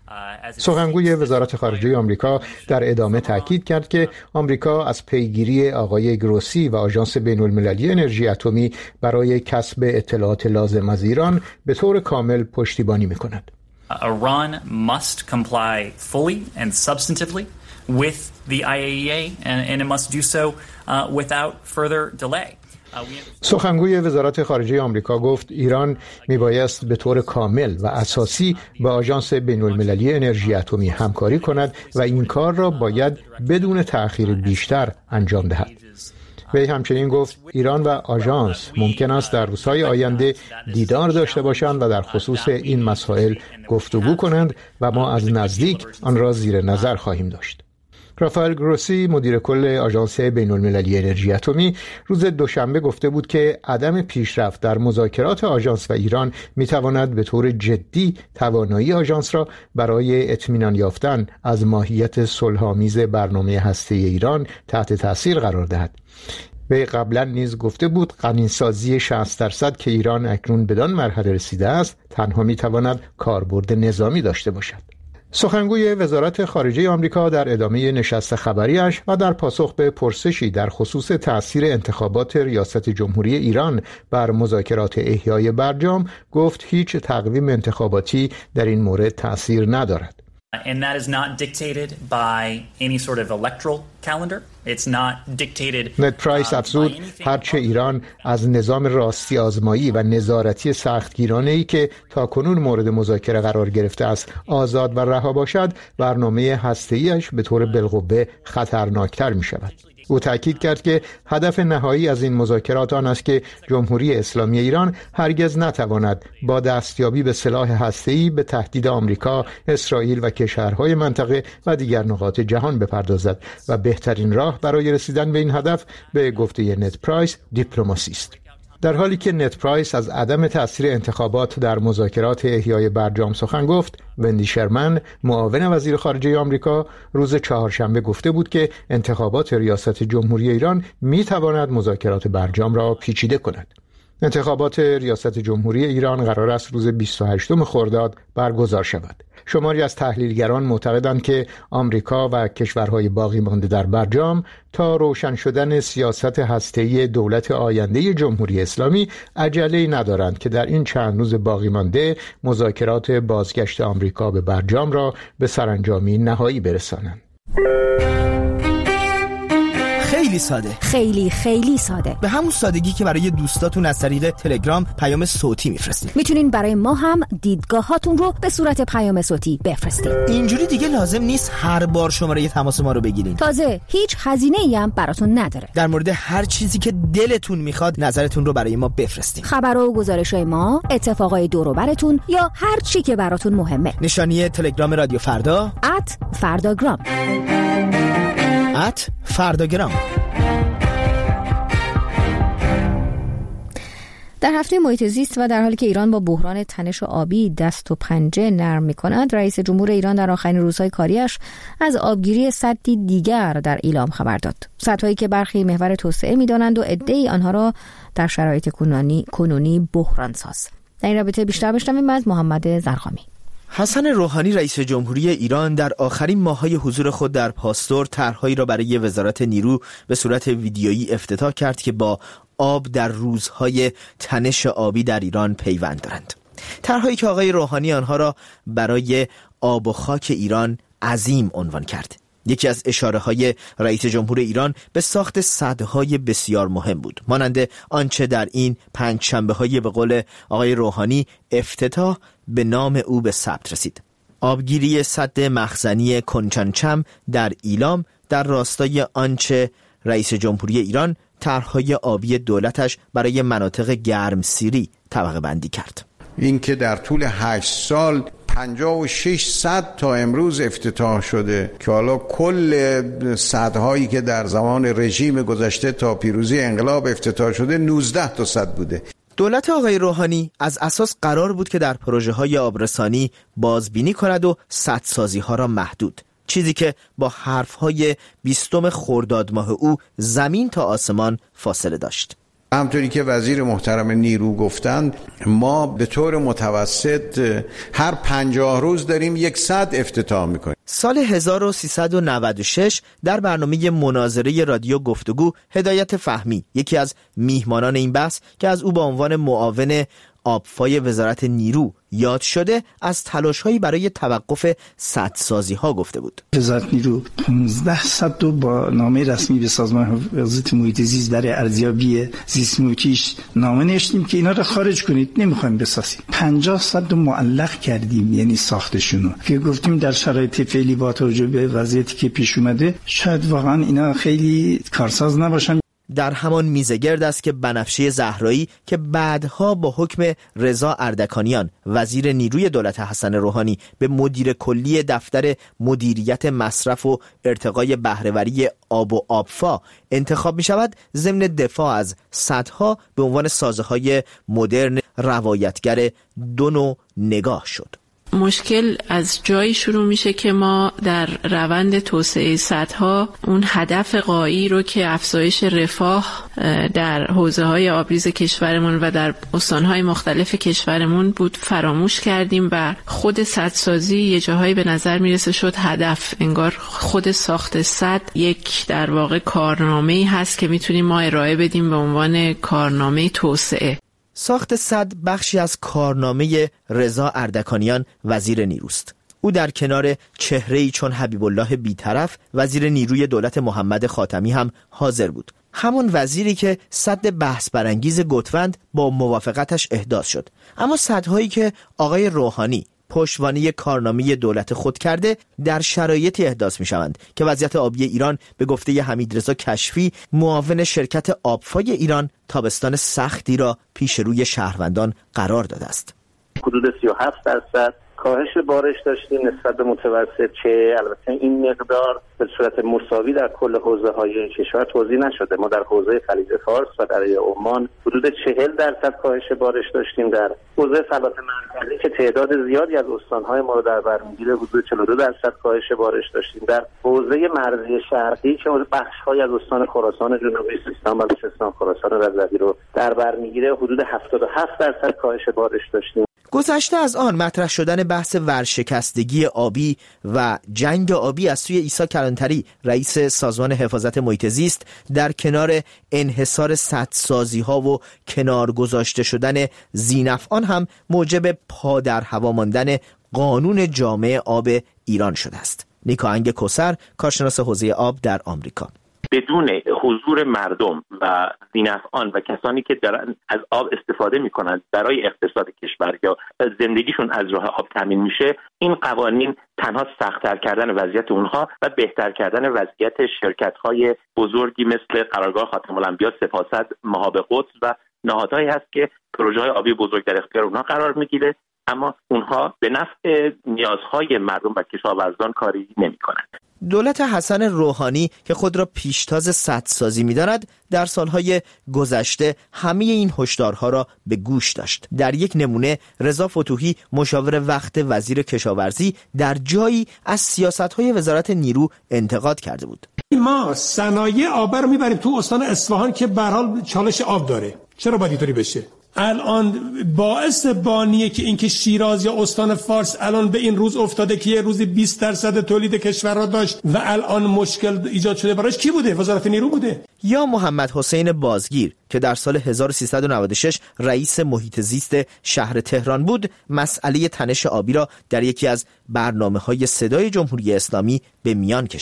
سخنگوی وزارت خارجه آمریکا در ادامه تاکید کرد که آمریکا از پیگیری آقای گروسی و آژانس بین‌المللی انرژی اتمی برای کسب اطلاعات لازم از ایران به طور کامل پشتیبانی می‌کند. Iran must comply fully and substantively with the I A E A and, and it must do so uh, without further delay. سخنگوی وزارت خارجه آمریکا گفت ایران میبایست به طور کامل و اساسی با آژانس بین‌المللی انرژی اتمی همکاری کند و این کار را باید بدون تأخیر بیشتر انجام دهد. وی همچنین گفت ایران و آژانس ممکن است در روزهای آینده دیدار داشته باشند و در خصوص این مسائل گفتگو کنند و ما از نزدیک آن را زیر نظر خواهیم داشت. رافائل گروسی مدیر کل آژانس بین‌المللی انرژی اتمی روز دوشنبه گفته بود که عدم پیشرفت در مذاکرات آژانس و ایران میتواند به طور جدی توانایی آژانس را برای اطمینان یافتن از ماهیت صلح‌آمیز برنامه هسته‌ای ایران تحت تاثیر قرار دهد. وی قبلا نیز گفته بود غنی‌سازی شصت درصد که ایران اکنون بدان مرحله رسیده است تنها میتواند کاربرد نظامی داشته باشد. سخنگوی وزارت خارجه آمریکا در ادامه نشست خبریش و در پاسخ به پرسشی در خصوص تأثیر انتخابات ریاست جمهوری ایران بر مذاکرات احیای برجام گفت هیچ تقویم انتخاباتی در این مورد تأثیر ندارد. And that is not dictated by any sort of electoral calendar. It's not dictated. نت پرایس افزود هرچه ایران از نظام راستی آزمایی و نظارتی سختگیرانه‌ای که تاکنون مورد مذاکره قرار گرفته است آزاد و رها باشد برنامه هسته‌ایش به طور بالقوه خطرناکتر می شود. او تأکید کرد که هدف نهایی از این مذاکرات آن است که جمهوری اسلامی ایران هرگز نتواند با دستیابی به سلاح هسته‌ای به تهدید آمریکا، اسرائیل و کشورهای منطقه و دیگر نقاط جهان بپردازد و بهترین راه برای رسیدن به این هدف به گفته نت پرایس دیپلماسی است. در حالی که نت پرایس از عدم تأثیر انتخابات در مذاکرات احیای برجام سخن گفت، وندی شرمن معاون وزیر خارجه آمریکا روز چهارشنبه گفته بود که انتخابات ریاست جمهوری ایران می تواند مذاکرات برجام را پیچیده کند. انتخابات ریاست جمهوری ایران قرار است روز بیست و هشتم خرداد برگزار شود. شماری از تحلیلگران معتقدند که آمریکا و کشورهای باقی مانده در برجام تا روشن شدن سیاست هسته‌ای دولت آینده جمهوری اسلامی عجله‌ای ندارند که در این چند روز باقی مانده مذاکرات بازگشت آمریکا به برجام را به سرانجامی نهایی برسانند. خیلی ساده، خیلی خیلی ساده، به همون سادگی که برای دوستاتون از طریق تلگرام پیام صوتی میفرستید. میتونین برای ما هم دیدگاهاتون رو به صورت پیام صوتی بفرستید. اینجوری دیگه لازم نیست هر بار شماره تماس ما رو بگیرین. تازه هیچ هزینه‌ای هم براتون نداره. در مورد هر چیزی که دلتون میخواد نظرتون رو برای ما بفرستید. خبر و گزارش‌های ما، اتفاقای دور و براتون یا هر چی که براتون مهمه. نشانی تلگرام رادیو فردا ات فرداگرام ات فرداگرام. در هفته محیط زیست و در حالی که ایران با بحران تنش آبی دست و پنجه نرم می‌کند، رئیس جمهور ایران در آخرین روزهای کاریش از آبگیری سدی دیگر در ایلام خبر داد. سدهایی که برخی محور توسعه می‌دانند و عده‌ای آنها را در شرایط کنونی کنونی بحران ساز. در این رابطه بیشتر بشنویم از محمد زرقامی. حسن روحانی رئیس جمهوری ایران در آخرین ماه‌های حضور خود در پاستور طرح‌هایی را برای وزارت نیرو به صورت ویدیویی افتتاح کرد که با آب در روزهای تنش آبی در ایران پیوند دارند. طرح‌هایی که آقای روحانی آنها را برای آب و خاک ایران عظیم عنوان کرد. یکی از اشاره‌های رئیس جمهور ایران به ساخت سدهای بسیار مهم بود، مانند آنچه در این پنج شنبه‌های به قول آقای روحانی افتتاح به نام او به ثبت رسید. آبگیری سد مخزنی کنچنچم در ایلام در راستای آنچه رئیس جمهوری ایران طرح‌های آبی دولتش برای مناطق گرمسیری طبقه بندی کرد. این که در طول هشت سال پنجاه و شش سد تا امروز افتتاح شده که حالا کل سدهایی که در زمان رژیم گذشته تا پیروزی انقلاب افتتاح شده نوزده تا سد بوده. دولت آقای روحانی از اساس قرار بود که در پروژه های آبرسانی بازبینی کند و سدسازی ها را محدود، چیزی که با حرف های بیستم خرداد ماه او زمین تا آسمان فاصله داشت. همطوری که وزیر محترم نیرو گفتند، ما به طور متوسط هر پنجاه روز داریم یک سد افتتاح میکنیم. سال هزار و سیصد و نود و شش در برنامه مناظره رادیو گفتگو، هدایت فهمی یکی از میهمانان این بحث که از او با عنوان معاون آبفای وزارت نیرو یاد شده، از تلاش‌هایی برای توقف سدسازی ها گفته بود. وزارت نیرو پانزده سد رو با نامه رسمی به سازمان حفاظت محیط زیست برای ارزیابی زیست محیطیش نامه نوشتیم که اینا رو خارج کنید، نمیخوایم بسازیم. پنجاه سد رو معلق کردیم، یعنی ساختشونو، که گفتیم در شرایط فعلی با توجه به وضعیتی که پیش اومده شاید واقعا اینا خیلی کارساز نباشن. در همان میزگرد است که بنفشه زهرایی که بعدها با حکم رضا اردکانیان وزیر نیروی دولت حسن روحانی به مدیر کلی دفتر مدیریت مصرف و ارتقای بهره‌وری آب و آبفا انتخاب می شود، ضمن دفاع از سدها به عنوان سازه‌های مدرن روایتگر دو نوع نگاه شد. مشکل از جایی شروع میشه که ما در روند توسعه سدها اون هدف غایی رو که افزایش رفاه در حوزه‌های آبریز کشورمون و در استان‌های مختلف کشورمون بود فراموش کردیم و خود سدسازی یه جاهایی به نظر میرسه شد هدف. انگار خود ساخت سد یک در واقع کارنامه‌ای هست که میتونیم ما ارائه بدیم به عنوان کارنامه توسعه. ساخت سد بخشی از کارنامه رضا اردکانیان وزیر نیروست. او در کنار چهره‌ای چون حبیب الله بی‌طرف وزیر نیروی دولت محمد خاتمی هم حاضر بود، همون وزیری که سد بحث برانگیز گوتوند با موافقتش احداث شد. اما سدهایی که آقای روحانی پشتوانه کارنامه دولت خود کرده در شرایطی احداث می شوند که وضعیت آبی ایران به گفته حمیدرضا کشفی، معاون شرکت آبفای ایران، تابستان سختی را پیش روی شهروندان قرار داده است. حدود سی و هفت درصد کاهش بارش داشتیم نسبت به متوسط، که البته این مقدار به صورت مساوی در کل حوزه‌های کشور توزیع نشده. ما در حوزه خلیج فارس و دریای عمان حدود چهل درصد کاهش بارش داشتیم. در حوزه فلات مرکزی که تعداد زیادی از استان‌های ما رو در بر می‌گیره حدود چهل و دو درصد کاهش بارش داشتیم. در حوزه مرزی شرقی که بخش‌های از استان خراسان جنوبی، سیستان، بلوچستان، خراسان رضوی رو در بر می‌گیره حدود هفتاد و هفت درصد کاهش بارش داشتیم. گذشته از آن مطرح شدن بحث ورشکستگی آبی و جنگ آبی از سوی عیسی کلانتری رئیس سازمان حفاظت محیط زیست در کنار انحصار سدسازی ها و کنار گذاشته شدن ذی‌نفعان هم موجب پا در هوا ماندن قانون جامع آب ایران شده است. نیکا انگ کوثر، کارشناس حوزه آب در آمریکا: بدون حضور مردم و ذی‌نفعان و کسانی که دارن از آب استفاده میکنند برای اقتصاد کشور یا زندگیشون از راه آب تامین میشه، این قوانین تنها سخت‌تر کردن وضعیت اونها و بهتر کردن وضعیت شرکت‌های بزرگی مثل قرارگاه خاتم الانبیا، سپاسد، مهاب قدس و نهادهایی هست که پروژه‌های آبی بزرگ در اختیار اونها قرار میگیره، اما اونها به نفع نیازهای مردم و کشاورزان کاری نمی‌کنند. دولت حسن روحانی که خود را پیشتاز سدسازی می‌داند، در سالهای گذشته همه این هشدارها را به گوش داشت. در یک نمونه رضا فتوحی، مشاور وقت وزیر کشاورزی، در جایی از سیاست‌های وزارت نیرو انتقاد کرده بود. ما صنایع آب رو میبریم تو استان اصفهان که به هر حال چالش آب داره. چرا باید اینطوری بشه؟ الان باعث بانیه که اینکه شیراز یا استان فارس الان به این روز افتاده که یه روزی بیست درصد تولید کشور را داشت و الان مشکل ایجاد شده براش کی بوده؟ وزارت نیرو بوده. یا محمد حسین بازگیر که در سال هزار و سیصد و نود و شش رئیس محیط زیست شهر تهران بود، مسئله تنش آبی را در یکی از برنامه‌های صدای جمهوری اسلامی به میان کشید.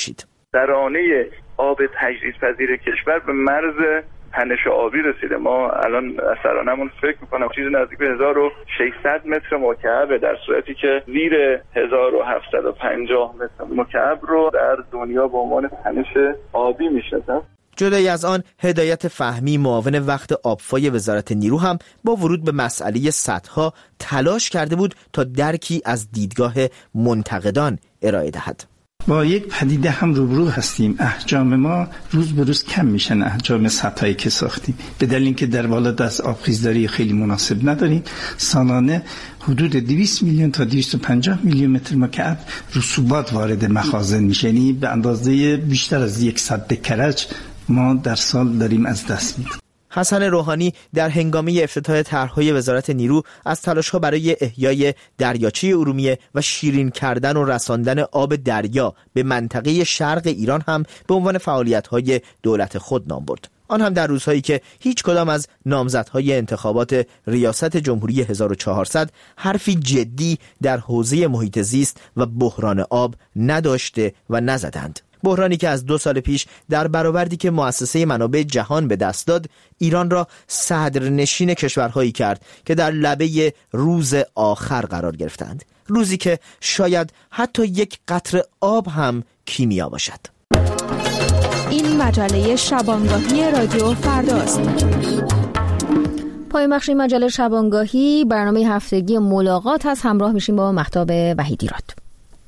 ترانه آب تجدیدپذیر کشور به مرز تنش آبی رسیده. ما الان سرانمون فکر میکنم چیزی نزدیک به هزار و ششصد متر مکعب، در صورتی که زیر هزار و هفتصد و پنجاه متر مکعب رو در دنیا به عنوان تنش آبی میشناسن. جدای از آن، هدایت فهمی معاون وقت آبفای وزارت نیرو هم با ورود به مسئله سدها تلاش کرده بود تا درکی از دیدگاه منتقدان ارائه دهد. با یک پدیده هم روبرو هستیم. احجام ما روز به روز کم میشن، احجام سدهایی که ساختیم، به دلیل اینکه در بالا دست آبخیزداری خیلی مناسب نداریم. سالانه حدود دویست میلیون تا دویست و پنجاه میلیون متر مکعب رسوبات وارد مخازن میشه، یعنی به اندازه بیشتر از یک سد کرج ما در سال داریم از دست میدیم. حسن روحانی در هنگامه افتتاح طرح‌های وزارت نیرو از تلاش‌ها برای احیای دریاچه ارومیه و شیرین کردن و رساندن آب دریا به منطقه شرق ایران هم به عنوان فعالیت‌های دولت خود نام برد. آن هم در روزهایی که هیچ کدام از نامزدهای انتخابات ریاست جمهوری هزار و چهارصد حرفی جدی در حوزه محیط زیست و بحران آب نداشته و نزدند. بحرانی که از دو سال پیش در برآوردی که مؤسسه منابع جهان به دست داد، ایران را صدرنشین کشورهایی کرد که در لبه روز آخر قرار گرفتند. روزی که شاید حتی یک قطره آب هم کیمیا باشد. این مجله شبانگاهی رادیو فرداست. پای بخش مجله شبانگاهی برنامه هفتگی ملاقات هست. همراه میشیم با مهتاب وحیدیراد.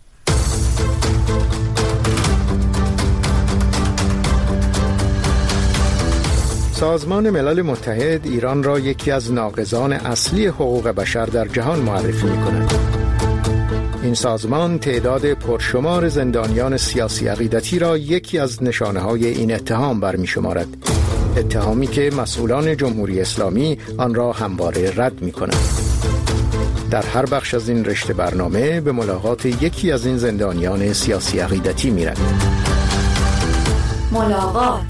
سازمان ملل متحد ایران را یکی از ناقضان اصلی حقوق بشر در جهان معرفی می‌کند. این سازمان تعداد پرشمار زندانیان سیاسی عقیدتی را یکی از نشانه‌های این اتهام برمی‌شمارد. اتهامی که مسئولان جمهوری اسلامی آن را همواره رد می‌کنند. در هر بخش از این رشته برنامه به ملاقات یکی از این زندانیان سیاسی عقیدتی می‌رویم. ملاقات.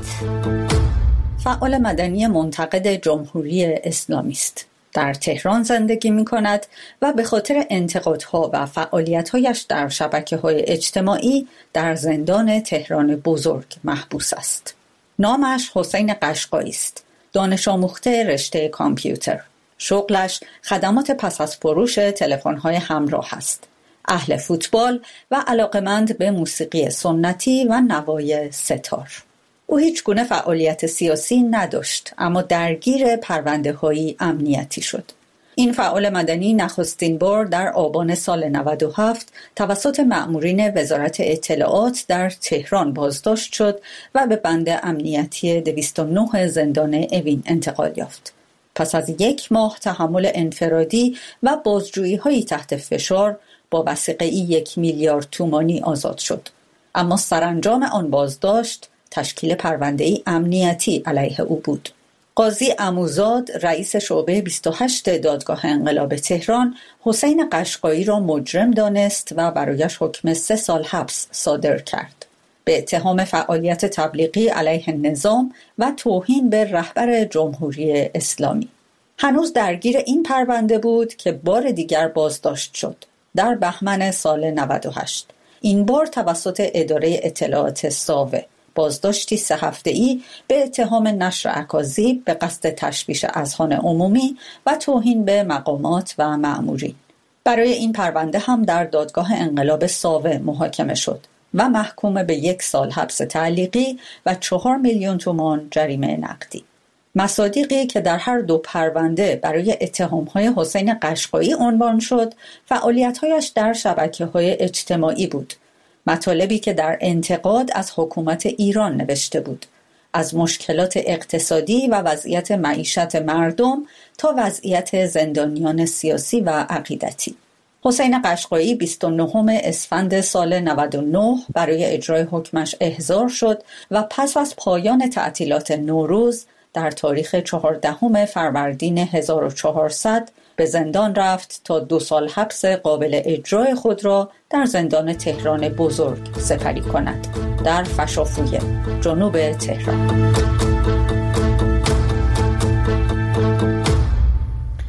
فعال مدنی منتقد جمهوری اسلامی است. در تهران زندگی می کند و به خاطر انتقادها و فعالیت‌هایش در شبکه‌های اجتماعی در زندان تهران بزرگ محبوس است. نامش حسین قشقایی است. دانش آموخته رشته کامپیوتر. شغلش خدمات پس از فروش تلفن‌های همراه است. اهل فوتبال و علاقمند به موسیقی سنتی و نوای ستار. او هیچ گونه فعالیت سیاسی نداشت، اما درگیر پرونده‌های امنیتی شد. این فعال مدنی نخستین بار در آبان سال نود و هفت توسط مأمورین وزارت اطلاعات در تهران بازداشت شد و به بند امنیتی دویست و نه زندان اوین انتقال یافت. پس از یک ماه تحمل انفرادی و بازجویی‌های تحت فشار با وثیقه‌ای یک میلیارد تومانی آزاد شد. اما سرانجام آن بازداشت تشکیل پرونده‌ای امنیتی علیه او بود. قاضی عموزاد رئیس شعبه بیست و هشت دادگاه انقلاب تهران حسین قشقایی را مجرم دانست و برایش حکم سه سال حبس صادر کرد به اتهام فعالیت تبلیغی علیه نظام و توهین به رهبر جمهوری اسلامی. هنوز درگیر این پرونده بود که بار دیگر بازداشت شد در بهمن سال نود و هشت. این بار توسط اداره اطلاعات ساوه. بازداشتی سه هفته‌ای به اتهام نشر اکاذیب به قصد تشویش اذهان عمومی و توهین به مقامات و مأمورین. برای این پرونده هم در دادگاه انقلاب ساوه محاکمه شد و محکوم به یک سال حبس تعلیقی و چهار میلیون تومان جریمه نقدی. مصادیقی که در هر دو پرونده برای اتهام‌های حسین قشقایی عنوان شد، فعالیت‌هایش در شبکه‌های اجتماعی بود. مطالبی که در انتقاد از حکومت ایران نوشته بود، از مشکلات اقتصادی و وضعیت معیشت مردم تا وضعیت زندانیان سیاسی و عقیدتی. حسین قشقایی بیست و نهم اسفند سال نود و نه برای اجرای حکمش احضار شد و پس از پایان تعطیلات نوروز در تاریخ چهاردهم فروردین هزار و چهارصد به زندان رفت تا دو سال حبس قابل اجرای خود را در زندان تهران بزرگ سپری کند، در فشافویه، جنوب تهران.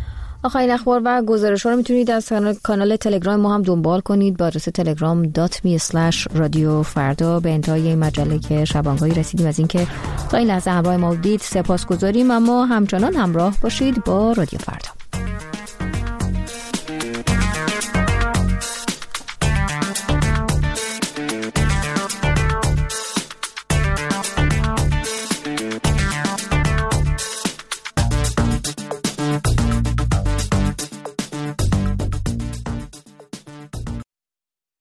آخرین اخبار و گزارش‌ها رو میتونید از کانال تلگرام ما هم دنبال کنید با آدرس تلگرام دات می اسلش رادیو فردا. به انتهای این مجله که شبانگاهی رسیدیم از اینکه تا این لحظه همراه ما بودید سپاسگزاریم، اما همچنان همراه باشید با رادیو فردا.